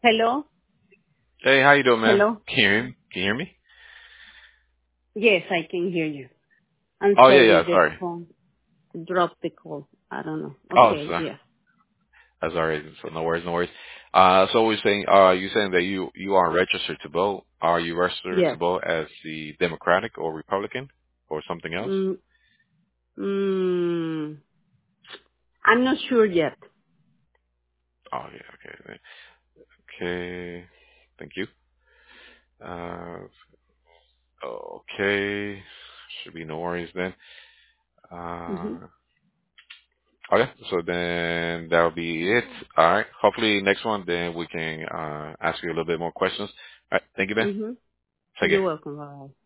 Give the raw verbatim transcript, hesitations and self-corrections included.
Hello? Hey, how you doing, man? Hello? Can you hear me? Can you hear me? Yes, I can hear you. I'm Oh yeah, sorry, yeah. the Sorry. phone dropped the call. I don't know. Oh, Okay, sorry. yeah. That's all right. So no worries, no worries. Uh, so we're saying, uh, you saying that you you aren't registered to vote. Are you registered to Yes. vote as the Democratic or Republican or something else? Mm, mm, I'm not sure yet. Oh yeah, okay, okay. Thank you. Uh, okay. Should be no worries then. hmm Uh, okay. So then that'll be it. All right. Hopefully next one, then we can uh ask you a little bit more questions. All right. Thank you, Ben. hmm Take care. You're welcome. Bye.